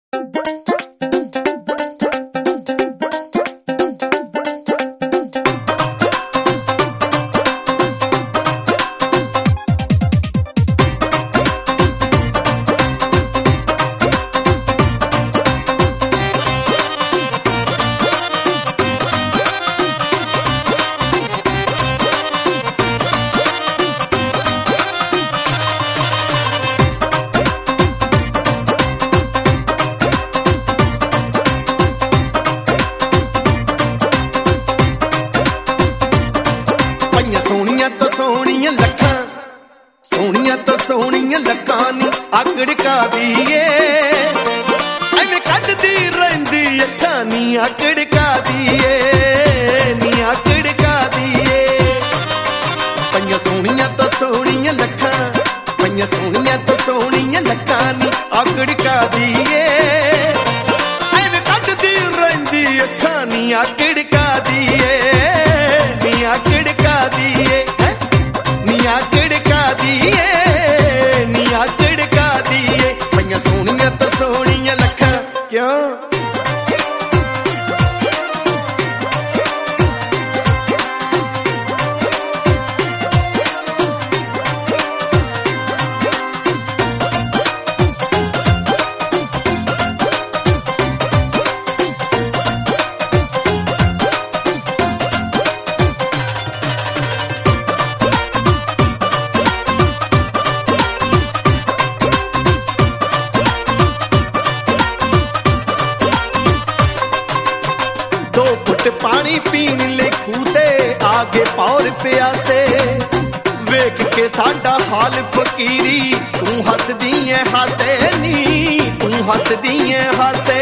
सोहणियां लखां सोहणियां तो सोहणियां लखां नी आकड़का दीए एवें कटदी रहिंदी अखां नी आकड़का दीए नी आकड़का दीए पंजां सोहणियां तो सोहणियां लखां पंजां सोहणियां तो सोहणियां लखां नी आकड़का दीए एवें कटदी रहिंदी अखां नी आकड़का दीए नी आकड़का दीए आकड़का दीए नी आकड़का दीए पंजां सोहणियां तो सोहणियां लखां क्यों पानी पीन ले खूते आगे पौर प्यासे वेख के साडा हाल फकीरी तू हसदी है हासे नी तू हसदी है हासे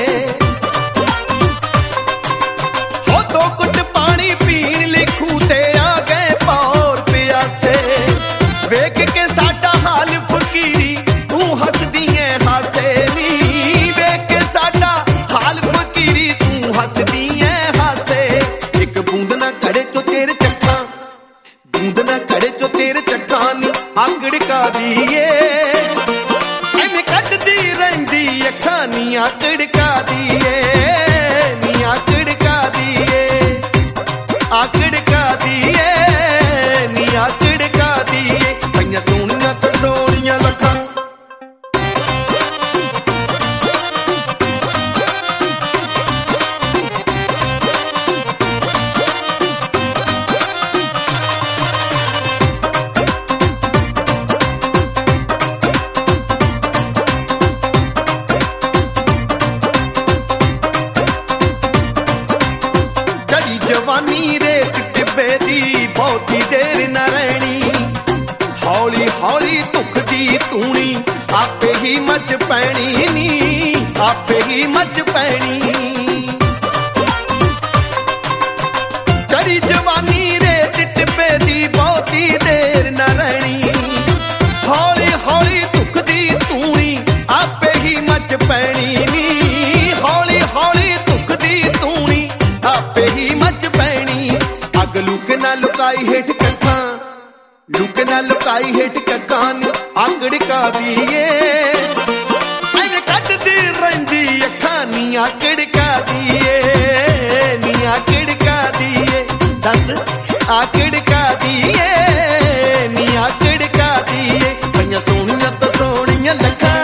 हो दो कुट पानी पीन ले खूते आगे पौर प्यासे वेख के साडा हाल फकीरी तू हसदी है हासे नी वेख के साडा हाल फकीरी तू हसदी बूंद ना करे चो तेरे चक्का बूंद ना करे चो तेरे चक्का नी आकड़का दीए एवें कटदी रहिंदी अखां नी आकड़का दीए नी आकड़का दीए आकड़का दीए नी आकड़का दीए पंजां सोहणियां तो सोहणियां लखां जवानी रेत टिब्बे दी बहुती देर न रहनी हौली हौली दुख दी तूनी आपे ही मच पैनी नी आपे ही मच पैनी चढ़ी जवानी रेत टिब्बे दी बहुती देर न रहनी हौली हौली दुख दी तूनी आपे ही मच पैनी नी हौली हौली दुख दी तूनी आपे ही मच पैनी अग लुक ना लुकाई हेठ कखां लुक ना लुकाई हेठ कखां आकड़का दीए एवें कटदी रहिंदी अखां नी आकड़का दीए नी आकड़का दीए दस आकड़का दीए नी आकड़का दीए पंजां सोहणियां तो सोहणियां लखां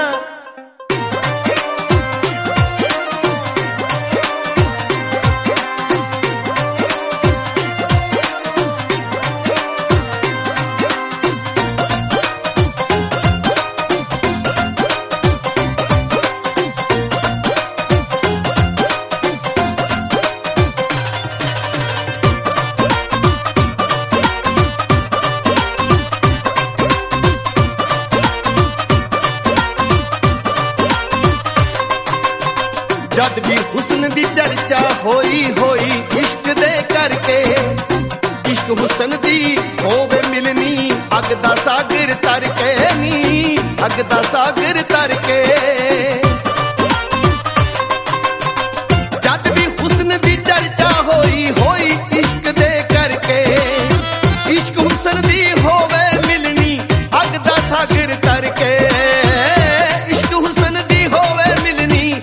जद भी हुस्न दी चर्चा होई होई इश्क दे करके इश्क हुस्न दी होवे मिलनी अग दा सागर तर के नी अग दा सागर तर के जद भी हुस्न दी चर्चा होई होई इश्क दे करके इश्क हुस्न दी होवे मिलनी अग दा सागर तर के इश्क हुस्न दी होवे मिलनी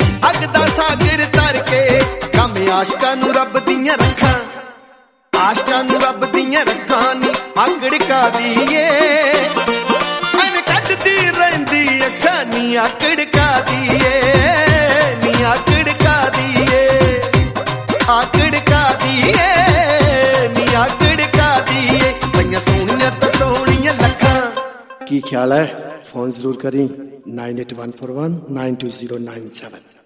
आशकां नूं रब दियां रखां, आशकां नूं रब दियां रखां नी आकड़का दीए एन कटदी रहिंदी अखां नी आकड़का दीए नी आकड़का दीए आकड़का दीए नी आकड़का दीए पईयां सोहणियां ते सोहणियां लखां। की ख्याल है? फोन जरूर करी 9814192097।